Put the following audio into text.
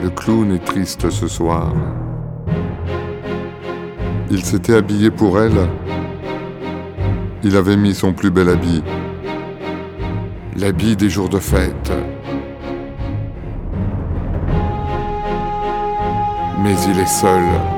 Le clown est triste ce soir. Il s'était habillé pour elle. Il avait mis son plus bel habit, l'habit des jours de fête. Mais il est seul.